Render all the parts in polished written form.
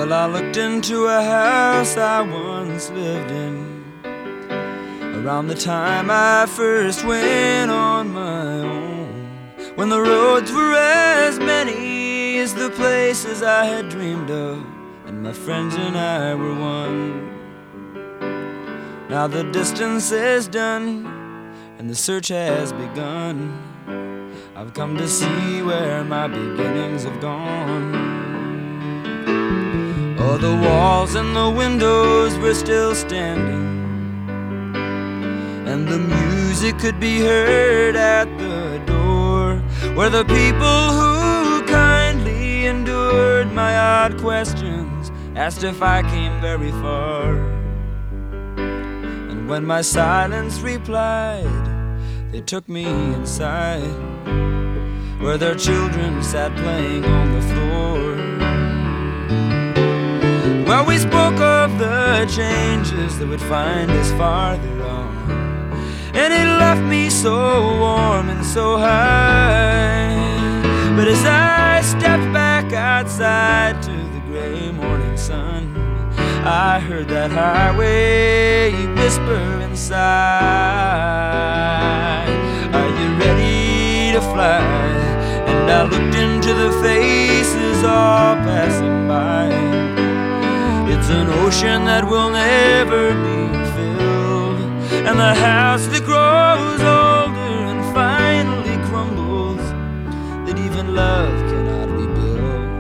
Well, I looked into a house I once lived in around the time I first went on my own, when the roads were as many as the places I had dreamed of, and my friends and I were one. Now the distance is done and the search has begun. I've come to see where my beginnings have gone. Oh, the walls and the windows were still standing, and the music could be heard at the door, where the people who kindly endured my odd questions asked if I came very far. And when my silence replied, they took me inside, where their children sat playing on the floor. Well, we spoke of the changes that would find us farther on, and it left me so warm and so high. But as I stepped back outside to the gray morning sun, I heard that highway whisper inside, are you ready to fly? And I looked into the faces all passing by. It's an ocean that will never be filled, and the house that grows older and finally crumbles, that even love cannot rebuild.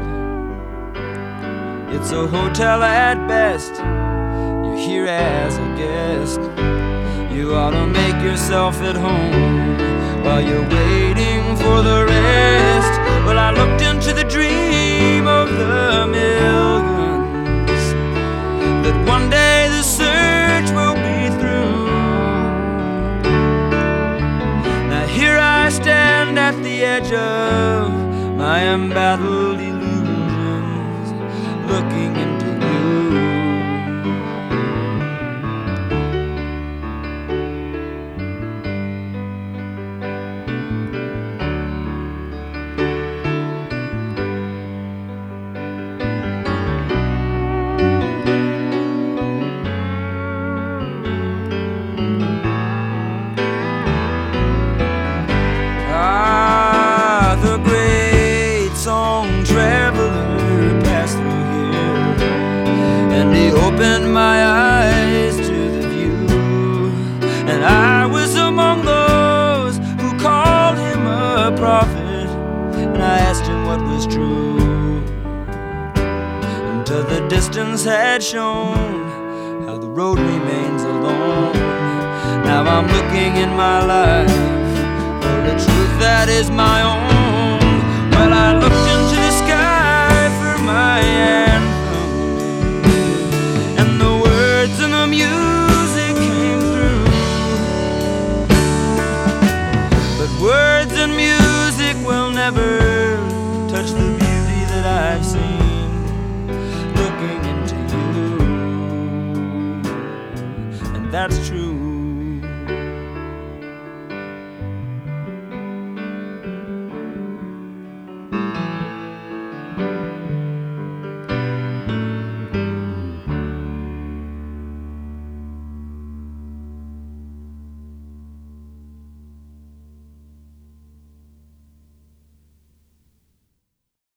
It's a hotel at best, you're here as a guest. You ought to make yourself at home while you're waiting for the rest. Well, I looked into the dream of the millions, that one day the search will be through. Now here I stand at the edge of my embattled illusions, looking into you. Opened my eyes to the view, and I was among those who called him a prophet, and I asked him what was true, until the distance had shown how the road remains alone. Now I'm looking in my life for the truth that is my own. Well, I looked into the sky for my anthem, and the music came through. But words and music will never touch the beauty that I've seen looking into you. And that's true.